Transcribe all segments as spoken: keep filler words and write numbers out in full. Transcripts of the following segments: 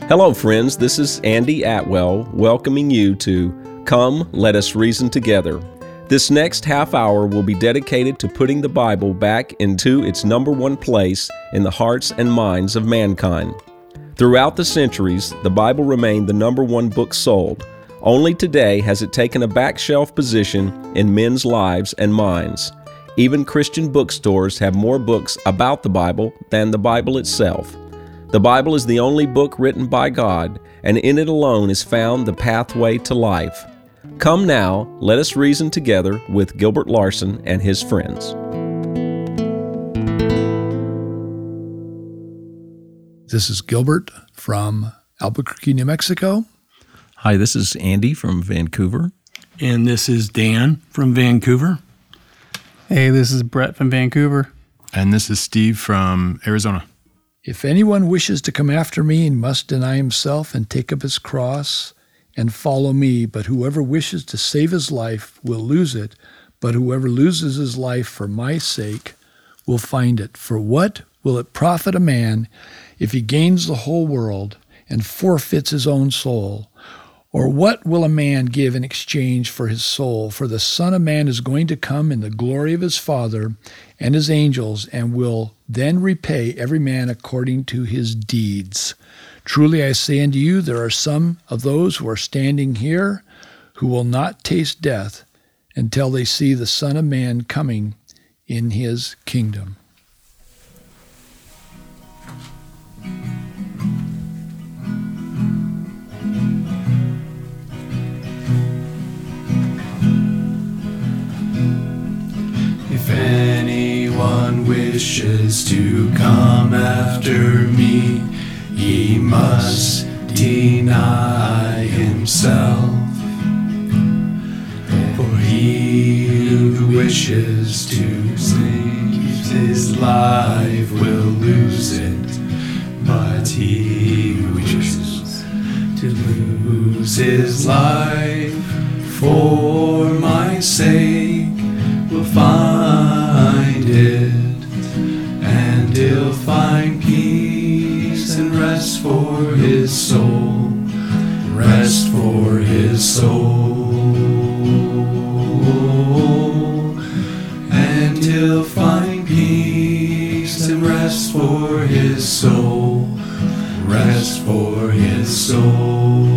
Hello, friends. This is Andy Atwell welcoming you to Come, Let Us Reason Together. This next half hour will be dedicated to putting the Bible back into its number one place in the hearts and minds of mankind. Throughout the centuries, the Bible remained the number one book sold. Only today has it taken a back shelf position in men's lives and minds. Even Christian bookstores have more books about the Bible than the Bible itself. The Bible is the only book written by God, and in it alone is found the pathway to life. Come now, let us reason together with Gilbert Larson and his friends. This is Gilbert from Albuquerque, New Mexico. Hi, this is Andy from Vancouver. And this is Dan from Vancouver. Hey, this is Brett from Vancouver. And this is Steve from Arizona. If anyone wishes to come after me, he must deny himself and take up his cross and follow me. But whoever wishes to save his life will lose it. But whoever loses his life for my sake will find it. For what will it profit a man if he gains the whole world and forfeits his own soul? Or what will a man give in exchange for his soul? For the Son of Man is going to come in the glory of his Father and his angels, and will then repay every man according to his deeds. Truly I say unto you, there are some of those who are standing here who will not taste death until they see the Son of Man coming in his kingdom. If anyone wishes to come after me, he must deny himself. For he who wishes to save his life will lose it, but he who wishes to lose his life for my sake will find it, and he'll find peace and rest for his soul, rest for his soul, and he'll find peace and rest for his soul, rest for his soul.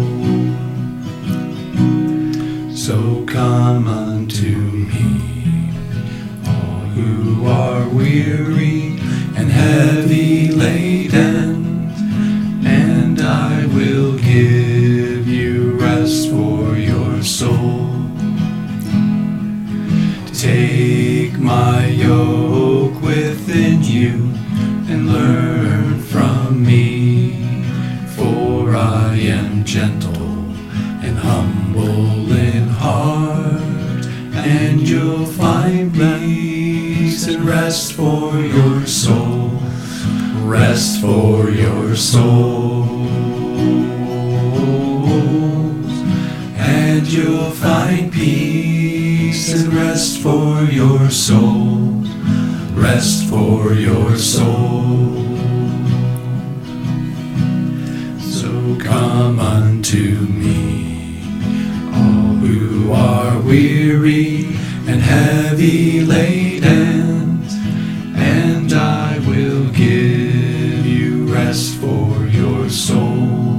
So come unto me, all who are weary and heavy laden, and I will give you rest for your soul. Take my yoke within you and learn from me, for I am gentle and humble in heart, and you'll find peace and rest for your soul, rest for your souls, and you'll find peace and rest for your soul, rest for your soul. So come unto me, all who are weary and heavy laden, and I will give you rest for your soul.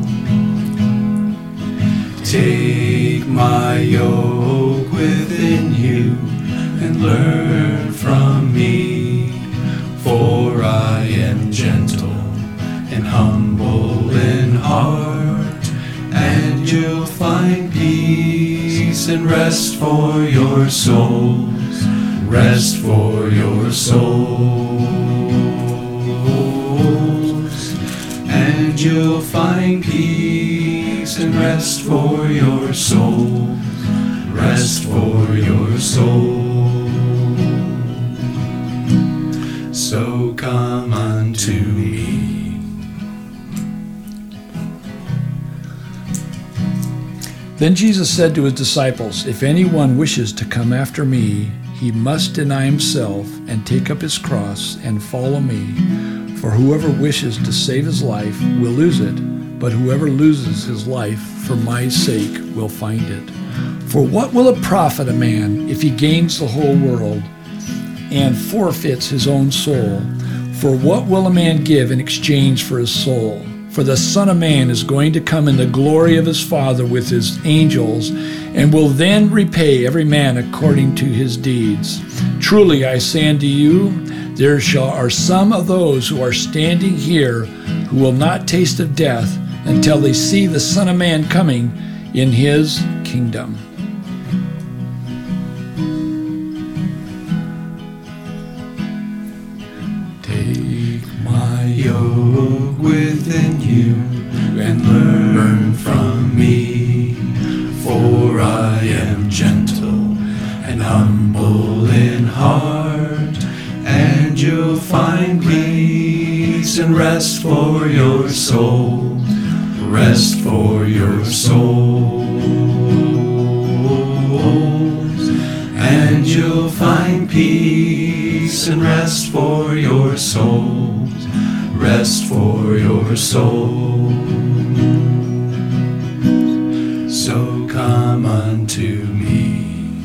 Take my yoke within you and learn from me, for I am gentle and humble in heart, and you'll find peace and rest for your souls, rest for your souls, and you'll find peace and rest for your souls, rest for your souls. So come unto me. Then Jesus said to his disciples, If anyone wishes to come after me, he must deny himself and take up his cross and follow me. For whoever wishes to save his life will lose it, but whoever loses his life for my sake will find it. For what will it profit a man if he gains the whole world and forfeits his own soul? For what will a man give in exchange for his soul? For the Son of Man is going to come in the glory of his Father with his angels, and will then repay every man according to his deeds. Truly I say unto you, there shall are some of those who are standing here who will not taste of death until they see the Son of Man coming in his kingdom. Take my yoke within you and learn from me, for I am gentle and humble in heart, and you'll find peace and rest for your soul, rest for your souls, and you'll find peace and rest for your souls, rest for your souls. So come unto me.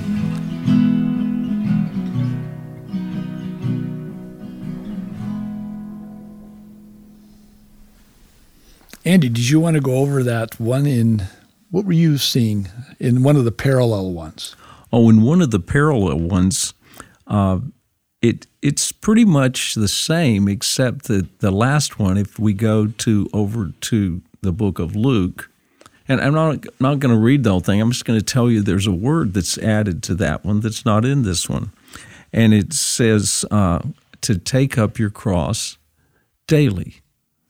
Andy, did you want to go over that one in, what were you seeing in one of the parallel ones? Oh, in one of the parallel ones, uh, it it's pretty much the same, except that the last one, if we go to over to the book of Luke, and I'm not, not going to read the whole thing, I'm just going to tell you there's a word that's added to that one that's not in this one. And it says uh, to take up your cross daily.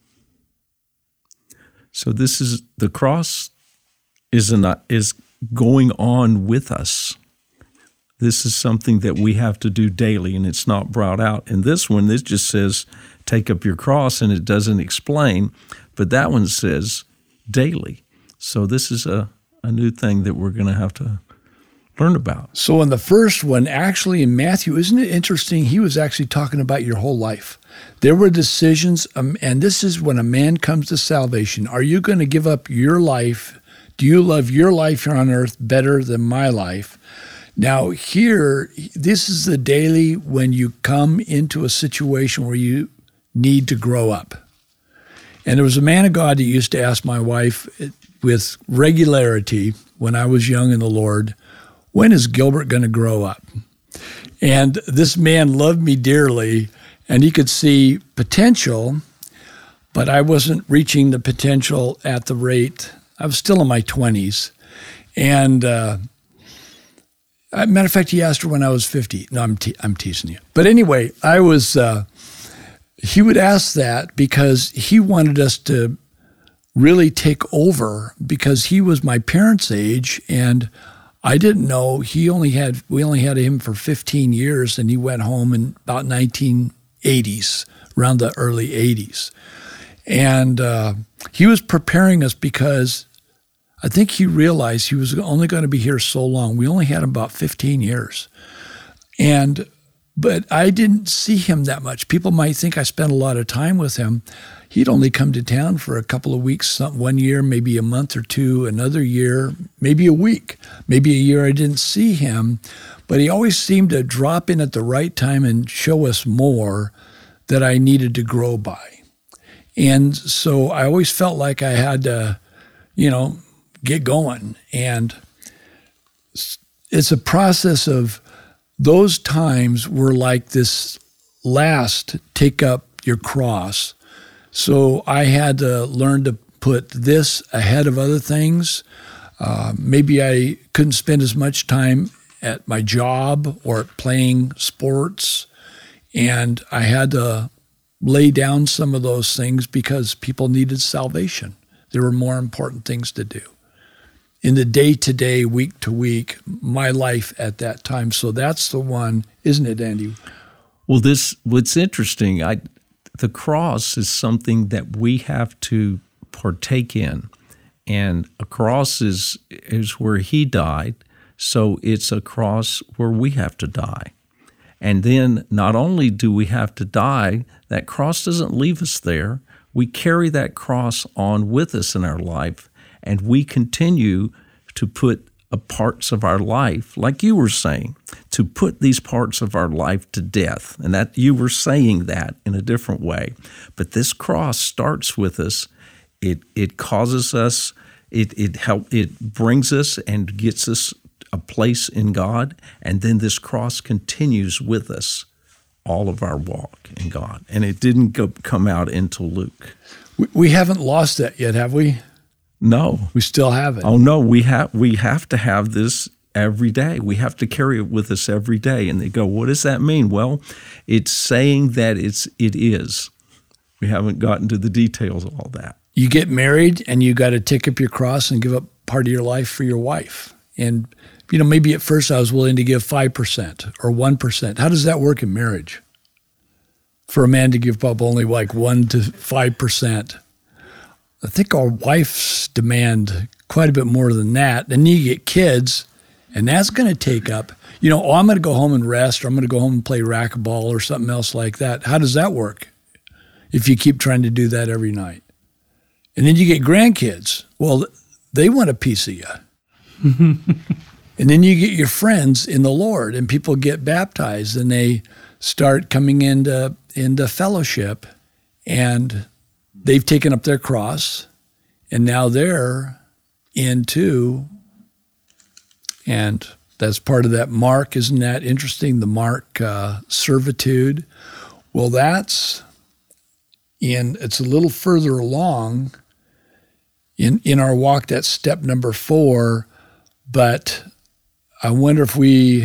So this is, the cross is an, is going on with us. This is something that we have to do daily, and it's not brought out. In this one, this just says, take up your cross, and it doesn't explain, but that one says daily. So this is a, a new thing that we're going to have to learn about. So in the first one, actually in Matthew, isn't it interesting? He was actually talking about your whole life. There were decisions, um, and this is when a man comes to salvation. Are you going to give up your life? Do you love your life here on earth better than my life? Now here, this is the daily when you come into a situation where you need to grow up. And there was a man of God that used to ask my wife with regularity when I was young in the Lord, when is Gilbert going to grow up? And this man loved me dearly, and he could see potential, but I wasn't reaching the potential at the rate. I was still in my twenties. And uh, matter of fact, he asked her when I was fifty. No, I'm, te- I'm teasing you. But anyway, I was, uh, he would ask that because he wanted us to really take over, because he was my parents' age, and I didn't know he only had, we only had him for fifteen years, and he went home in about nineteen eighties, around the early eighties. And uh, he was preparing us because I think he realized he was only going to be here so long. We only had him about fifteen years. And, but I didn't see him that much. People might think I spent a lot of time with him. He'd only come to town for a couple of weeks, some, one year, maybe a month or two, another year, maybe a week, maybe a year I didn't see him. But he always seemed to drop in at the right time and show us more that I needed to grow by. And so I always felt like I had to, you know, get going. And it's a process of, those times were like this last take up your cross. So I had to learn to put this ahead of other things. Uh, maybe I couldn't spend as much time at my job or at playing sports, and I had to lay down some of those things because people needed salvation. There were more important things to do in the day-to-day, week-to-week, my life at that time. So that's the one, isn't it, Andy? Well, this, what's interesting, I, the cross is something that we have to partake in. And a cross is, is where he died, so it's a cross where we have to die. And then not only do we have to die, that cross doesn't leave us there. we carry that cross on with us in our life, and we continue to put a parts of our life, like you were saying, to put these parts of our life to death. And that you were saying that in a different way. But this cross starts with us. It it causes us, it it help it brings us and gets us a place in God, and then this cross continues with us all of our walk in God. And it didn't go, come out until Luke. We, we haven't lost that yet, have we? No. We still have it. Oh, no, we have we have to have this every day. We have to carry it with us every day. And they go, what does that mean? Well, it's saying that it's it is. We haven't gotten to the details of all that. You get married and you got to take up your cross and give up part of your life for your wife. And, you know, maybe at first I was willing to give five percent or one percent. How does that work in marriage? For a man to give up only like one to five percent. I think our wives demand quite a bit more than that. Then you get kids, and that's going to take up, you know, oh, I'm going to go home and rest, or I'm going to go home and play racquetball or something else like that. How does that work if you keep trying to do that every night? And then you get grandkids. Well, they want a piece of you. And then you get your friends in the Lord, and people get baptized, and they start coming into, into fellowship, and they've taken up their cross, and now they're into, and that's part of that mark. Isn't that interesting? The mark uh, servitude. Well, that's in, it's a little further along in, in our walk. That's step number four, but I wonder if we,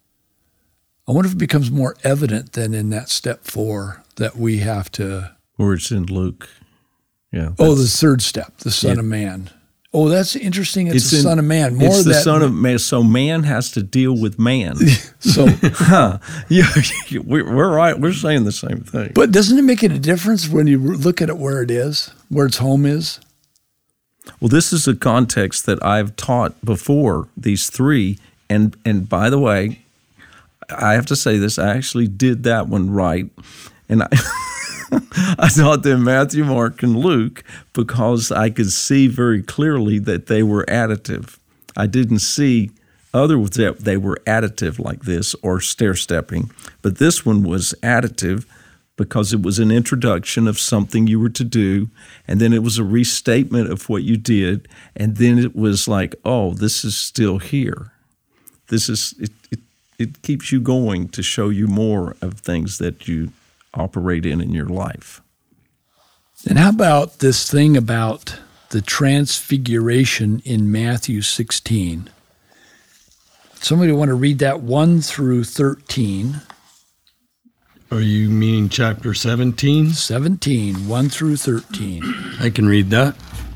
I wonder if it becomes more evident than in that step four that we have to. Or it's in Luke. Yeah. Oh, the third step, the Son yeah. of Man. Oh, that's interesting. It's, it's the in, Son of Man. More it's the that, Son of Man. So man has to deal with man. So, huh. yeah, we're right. We're saying the same thing. But doesn't it make it a difference when you look at it where it is, where its home is? Well, this is a context that I've taught before, these three. And and by the way, I have to say this, I actually did that one right. And I I taught them Matthew, Mark, and Luke because I could see very clearly that they were additive. I didn't see others that they were additive like this or stair-stepping, but this one was additive because it was an introduction of something you were to do, and then it was a restatement of what you did, and then it was like, oh, this is still here. This is it, it, it keeps you going to show you more of things that you operate in in your life. And how about this thing about the transfiguration in Matthew sixteen? Somebody want to read that one through thirteen? Are you meaning chapter seventeen? seventeen, one through thirteen. I can read that.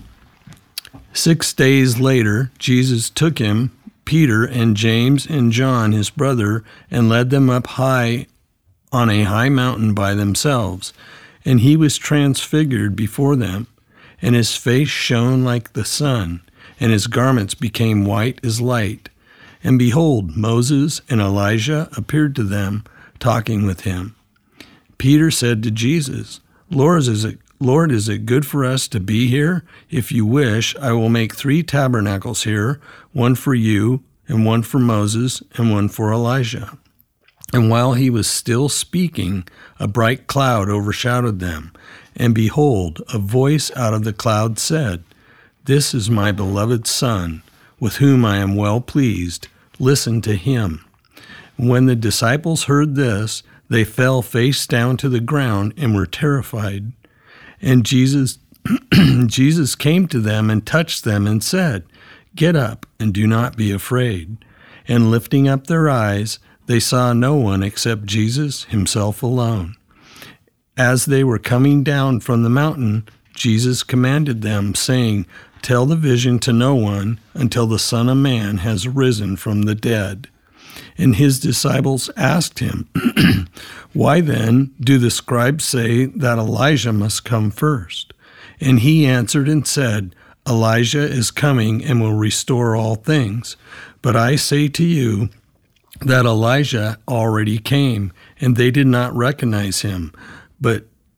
Six days later, Jesus took him, Peter and James and John, his brother, and led them up high on a high mountain by themselves. And he was transfigured before them, and his face shone like the sun, and his garments became white as light. And behold, Moses and Elijah appeared to them, talking with him. Peter said to Jesus, Lord, is it, Lord, is it good for us to be here? If you wish, I will make three tabernacles here, one for you, and one for Moses, and one for Elijah. And while he was still speaking, a bright cloud overshadowed them. And behold, a voice out of the cloud said, This is my beloved Son, with whom I am well pleased. Listen to him. When the disciples heard this, they fell face down to the ground and were terrified. And Jesus, Jesus came to them and touched them and said, Get up and do not be afraid. And lifting up their eyes, they saw no one except Jesus himself alone. As they were coming down from the mountain, Jesus commanded them, saying, Tell the vision to no one until the Son of Man has risen from the dead. And his disciples asked him, Why then do the scribes say that Elijah must come first? And he answered and said, Elijah is coming and will restore all things. But I say to you that Elijah already came, and they did not recognize him, but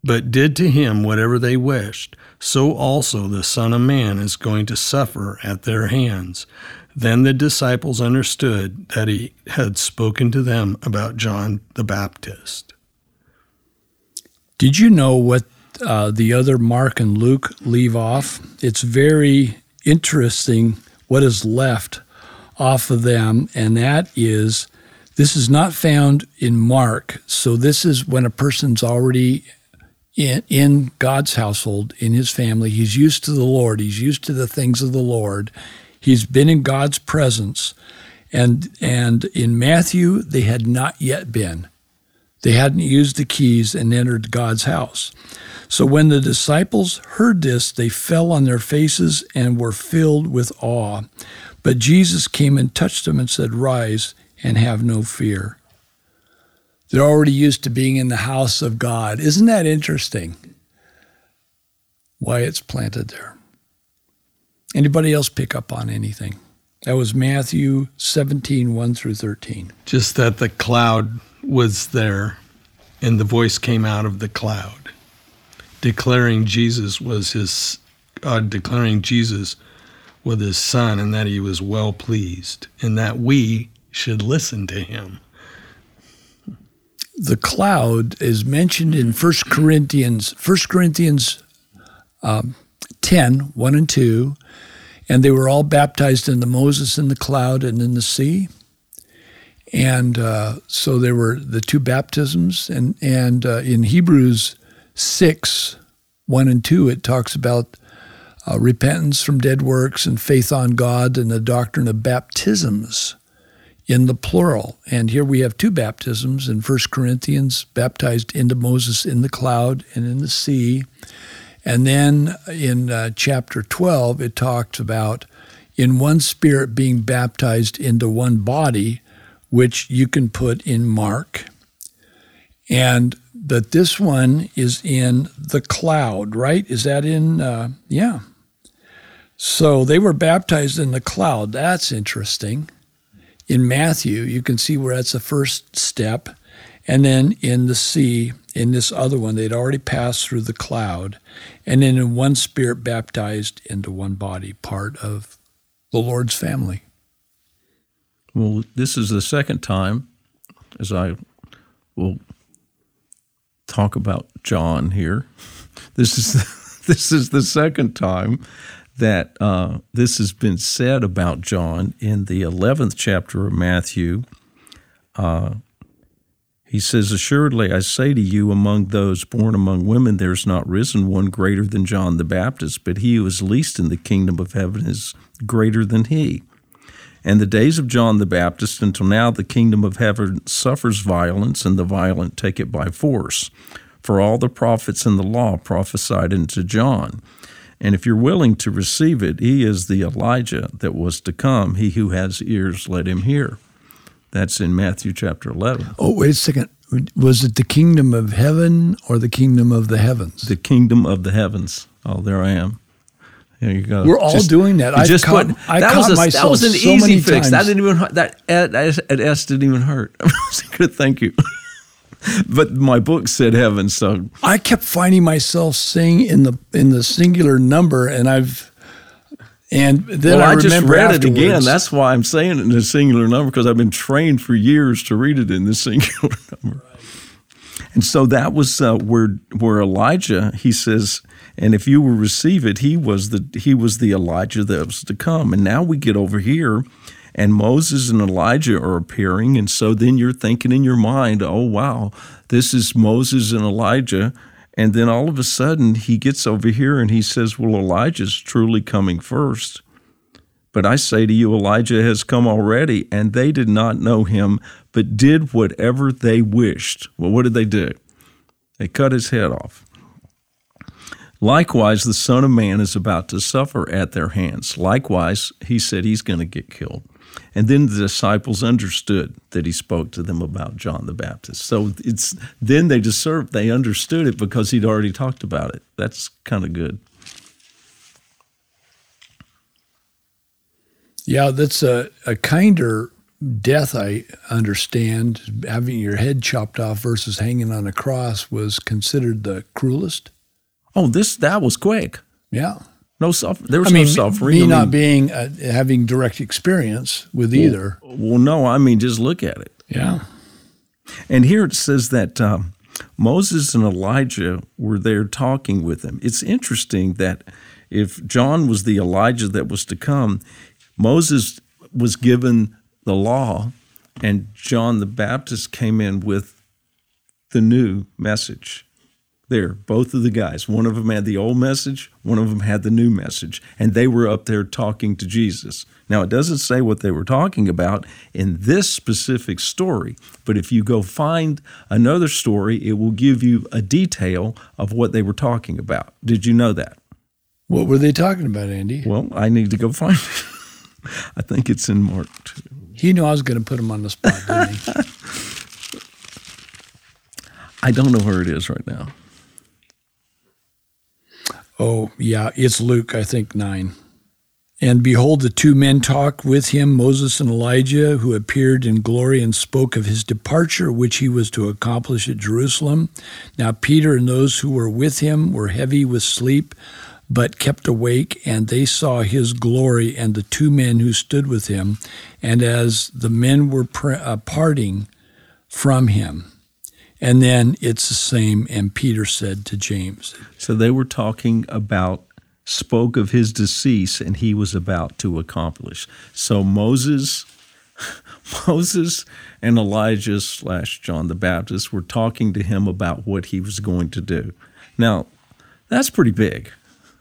but did to him whatever they wished, so also the Son of Man is going to suffer at their hands. Then the disciples understood that he had spoken to them about John the Baptist. Did you know what uh, the other Mark and Luke leave off? It's very interesting what is left off of them, and that is, this is not found in Mark. So this is when a person's already in, in God's household, in his family. He's used to the Lord. He's used to the things of the Lord. He's been in God's presence. And, and in Matthew, they had not yet been. They hadn't used the keys and entered God's house. So when the disciples heard this, they fell on their faces and were filled with awe. But Jesus came and touched them and said, "Rise and have no fear." They're already used to being in the house of God. Isn't that interesting? Why it's planted there. Anybody else pick up on anything? That was Matthew seventeen, one through thirteen. Just that the cloud was there, and the voice came out of the cloud, declaring Jesus was his, uh, declaring Jesus was his son, and that he was well pleased, and that we should listen to him. The cloud is mentioned in First Corinthians, First Corinthians um, ten, one and two, and they were all baptized into Moses in the cloud and in the sea. And uh, so there were the two baptisms, and, and uh, in Hebrews six, one and two, it talks about uh, repentance from dead works and faith on God and the doctrine of baptisms in the plural. And here we have two baptisms in First Corinthians, baptized into Moses in the cloud and in the sea. And then in uh, chapter twelve, it talks about in one spirit being baptized into one body, which you can put in Mark. And that this one is in the cloud, right? Is that in, uh, yeah. So they were baptized in the cloud. That's interesting. In Matthew, you can see where that's the first step. And then in the sea, in this other one, they'd already passed through the cloud. And then in one spirit baptized into one body, part of the Lord's family. Well, this is the second time, as I will talk about John here. This is this is the second time that uh, this has been said about John in the eleventh chapter of Matthew. Uh, he says, "Assuredly, I say to you, among those born among women, there is not risen one greater than John the Baptist, but he who is least in the kingdom of heaven is greater than he. And the days of John the Baptist until now, the kingdom of heaven suffers violence, and the violent take it by force. For all the prophets and the law prophesied unto John. And if you're willing to receive it, he is the Elijah that was to come. He who has ears, let him hear." That's in Matthew chapter eleven. Oh, wait a second. Was it the kingdom of heaven or the kingdom of the heavens? The kingdom of the heavens. Oh, there I am. There you go. We're all just, doing that. I just caught, put, I that caught was a, myself That was an so easy many fix. times. That didn't even that at, at S didn't even hurt. Good, thank you. But my book said heaven, so I kept finding myself saying in the in the singular number, and I've and then well, I, I just remember read afterwards. it again. That's why I'm saying it in a singular number, because I've been trained for years to read it in the singular number. And so that was uh, where where Elijah, he says, and if you will receive it, he was the he was the Elijah that was to come. And now we get over here, and Moses and Elijah are appearing, and so then you're thinking in your mind, oh wow, this is Moses and Elijah. And then all of a sudden he gets over here and he says, well, Elijah's truly coming first. But I say to you, Elijah has come already, and they did not know him, but did whatever they wished. Well, what did they do? They cut his head off. Likewise, the Son of Man is about to suffer at their hands. Likewise, he said he's going to get killed. And then the disciples understood that he spoke to them about John the Baptist. So it's then they deserved, they understood it because he'd already talked about it. That's kind of good. Yeah, that's a, a kinder death, I understand, having your head chopped off versus hanging on a cross was considered the cruelest. Oh, this that was quick. Yeah. No suffer. There was I mean, no suffering. me I not mean, being uh, having direct experience with either. Well, no, I mean, just look at it. Yeah. And here it says that um, Moses and Elijah were there talking with him. It's interesting that if John was the Elijah that was to come, Moses was given the law, and John the Baptist came in with the new message. There, both of the guys. One of them had the old message, one of them had the new message, and they were up there talking to Jesus. Now, it doesn't say what they were talking about in this specific story, but if you go find another story, it will give you a detail of what they were talking about. Did you know that? What were they talking about, Andy? Well, I need to go find it. I think it's in Mark two. He knew I was going to put him on the spot, didn't he? I don't know where it is right now. Oh, yeah, it's Luke, I think, nine. And behold, the two men talked with him, Moses and Elijah, who appeared in glory and spoke of his departure, which he was to accomplish at Jerusalem. Now Peter and those who were with him were heavy with sleep, but kept awake, and they saw his glory and the two men who stood with him. And as the men were pr- uh, parting from him, and then it's the same, and Peter said to James. So they were talking about, spoke of his decease, and he was about to accomplish. So Moses, Moses and Elijah slash John the Baptist were talking to him about what he was going to do. Now, that's pretty big.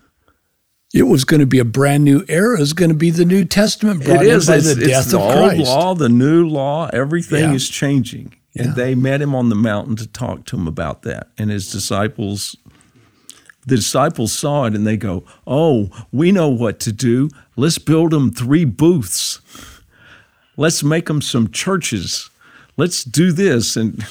It was going to be a brand new era. It was going to be the New Testament brought It is. in by It's, the it's death the of old Christ. law, the new law, everything Yeah. is changing. Yeah. And they met him on the mountain to talk to him about that. And his disciples, the disciples saw it and they go, oh, we know what to do. Let's build them three booths. Let's make them some churches. Let's do this. And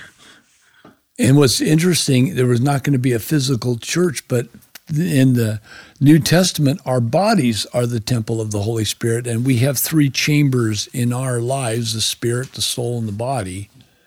And what's interesting, there was not going to be a physical church, but in the New Testament, our bodies are the temple of the Holy Spirit, and we have three chambers in our lives, the spirit, the soul, and the body.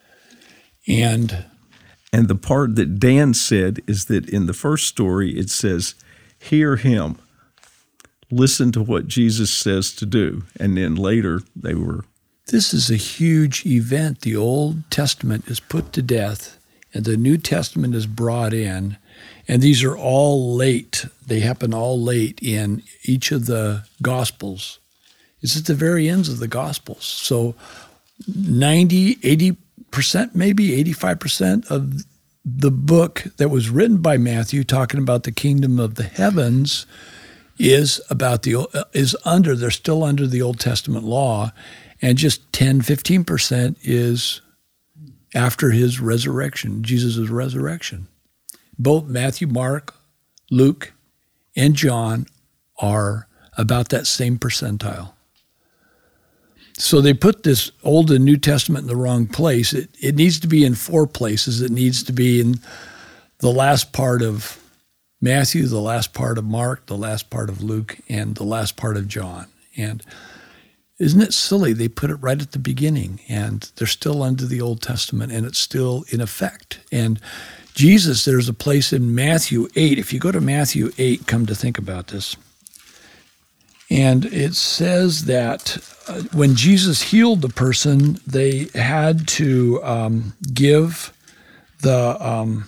And And the part that Dan said is that in the first story, it says, hear him, listen to what Jesus says to do. And then later they were. this is a huge event. The Old Testament is put to death, and the New Testament is brought in. And these are all late. They happen all late in each of the Gospels. It's at the very ends of the Gospels. So ninety, eighty percent, maybe eighty-five percent of the book that was written by Matthew talking about the kingdom of the heavens is about the is under, they're still under the Old Testament law, and just ten, fifteen percent is after his resurrection, Jesus' resurrection. Both Matthew, Mark, Luke, and John are about that same percentile. So they put this Old and New Testament in the wrong place. It, it needs to be in four places. It needs to be in the last part of Matthew, the last part of Mark, the last part of Luke, and the last part of John. And isn't it silly? They put it right at the beginning, and they're still under the Old Testament, and it's still in effect. And Jesus, there's a place in Matthew eight. If you go to Matthew eight, come to think about this. And it says that uh, when Jesus healed the person, they had to um, give the... Um,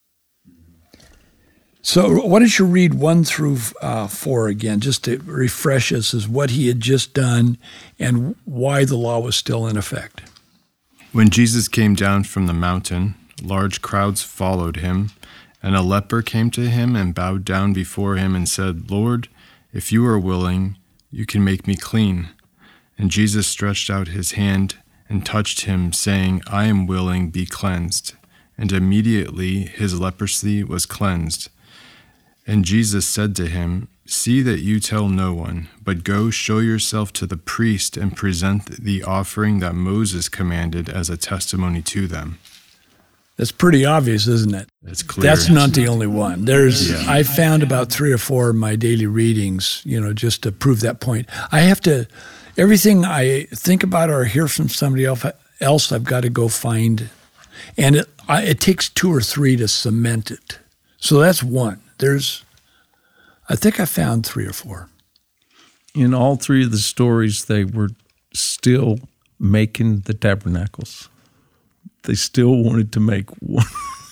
so why don't you read one through uh, four again, just to refresh us as what he had just done and why the law was still in effect. When Jesus came down from the mountain, large crowds followed him, and a leper came to him and bowed down before him and said, Lord, if you are willing, you can make me clean. And Jesus stretched out his hand and touched him, saying, I am willing, be cleansed. And immediately his leprosy was cleansed. And Jesus said to him, See that you tell no one, but go show yourself to the priest and present the offering that Moses commanded as a testimony to them. That's pretty obvious, isn't it? It's clear. That's not the only one. There's, Yeah. I found about three or four of my daily readings, you know, just to prove that point. I have to, Everything I think about or hear from somebody else, I've got to go find. And it, I, it takes two or three to cement it. So that's one. There's, I think I found three or four. In all three of the stories, they were still making the tabernacles. They still wanted to make one.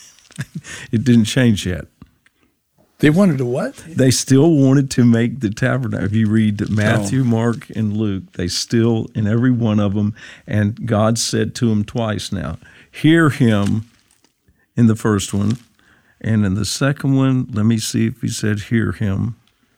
It didn't change yet. They wanted to what? They still wanted to make the tabernacle. If you read Matthew, oh. Mark, and Luke, they still, in every one of them, and God said to them twice now, hear him in the first one, and in the second one, let me see if he said hear him.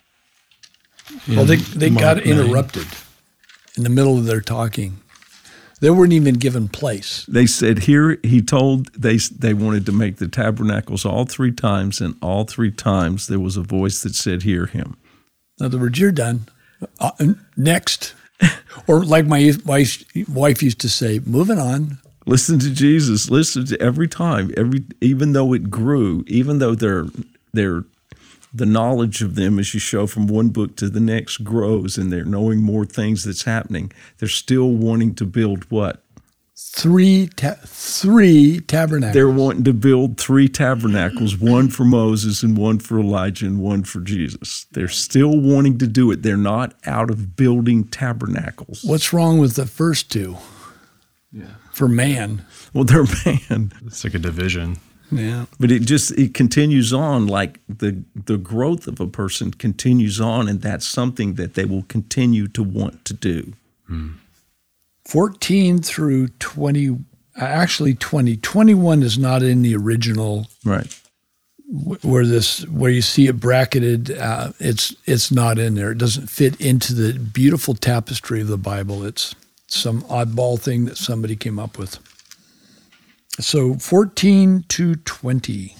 Well, they, they got interrupted in the middle of their talking. They weren't even given place. They said here, he told, they they wanted to make the tabernacles all three times, and all three times there was a voice that said, hear him. In other words, you're done. Uh, next. Or like my wife, wife used to say, moving on. Listen to Jesus. Listen to every time, every even though it grew, even though they're, they're, the knowledge of them as you show from one book to the next grows and they're knowing more things that's happening. They're still wanting to build what? Three ta- three tabernacles. They're wanting to build three tabernacles, one for Moses and one for Elijah and one for Jesus. They're still wanting to do it. They're not out of building tabernacles. What's wrong with the first two? Yeah. For man. Well, they're man. It's like a division. Yeah. But it just, it continues on, like the the growth of a person continues on, and that's something that they will continue to want to do. Hmm. fourteen through twenty, actually twenty, twenty-one is not in the original. Right. Where this, where you see it bracketed, uh, it's it's not in there. It doesn't fit into the beautiful tapestry of the Bible. It's some oddball thing that somebody came up with. So fourteen to twenty.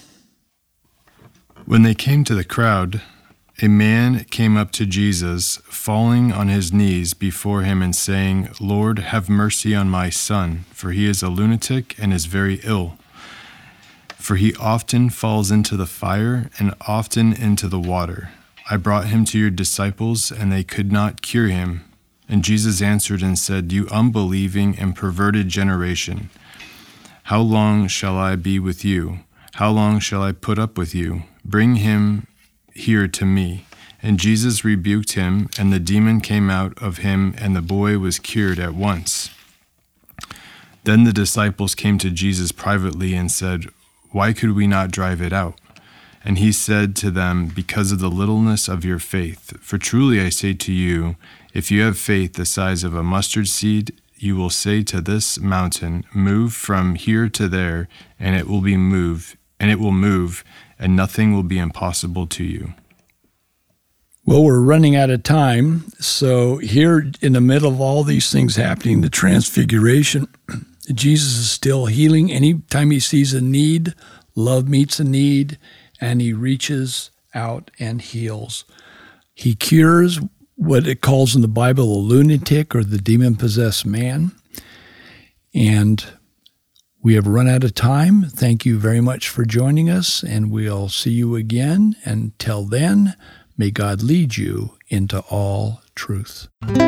When they came to the crowd, a man came up to Jesus, falling on his knees before him and saying, Lord, have mercy on my son, for he is a lunatic and is very ill. For he often falls into the fire and often into the water. I brought him to your disciples, and they could not cure him. And Jesus answered and said, You unbelieving and perverted generation, how long shall I be with you? How long shall I put up with you? Bring him here to me. And Jesus rebuked him, and the demon came out of him, and the boy was cured at once. Then the disciples came to Jesus privately and said, Why could we not drive it out? And he said to them, Because of the littleness of your faith. For truly I say to you, if you have faith the size of a mustard seed, you will say to this mountain, Move from here to there, and it will be moved, and it will move, and nothing will be impossible to you. Well, we're running out of time. So here in the middle of all these things happening, the transfiguration, Jesus is still healing. Anytime he sees a need, love meets a need, and he reaches out and heals. He cures what it calls in the Bible a lunatic or the demon-possessed man. And we have run out of time. Thank you very much for joining us, and we'll see you again. Until then, may God lead you into all truth.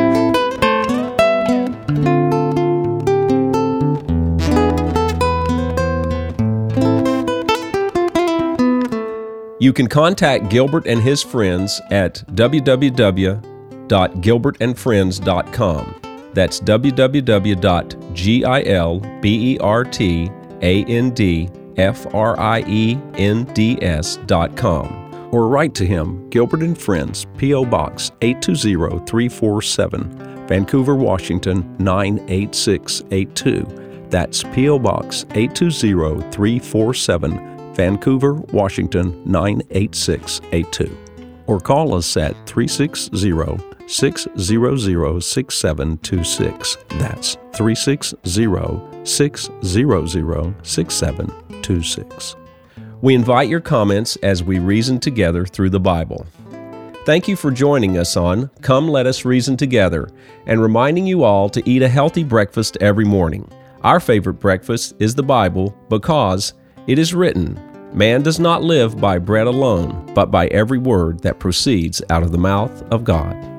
You can contact Gilbert and his friends at w w w dot gilbert and friends dot com. That's w w w dot gilbert and friends dot com. Or write to him, Gilbert and Friends, P O. Box eight two zero three four seven, Vancouver, Washington nine eight six eight two. That's P O. Box eight two zero three four seven, Vancouver, Washington nine eight six eight two. Or call us at three six zero, six zero zero, six seven two six. That's three six zero, six zero zero, six seven two six. We invite your comments as we reason together through the Bible. Thank you for joining us on Come Let Us Reason Together, and reminding you all to eat a healthy breakfast every morning. Our favorite breakfast is the Bible, because it is written, Man does not live by bread alone, but by every word that proceeds out of the mouth of God.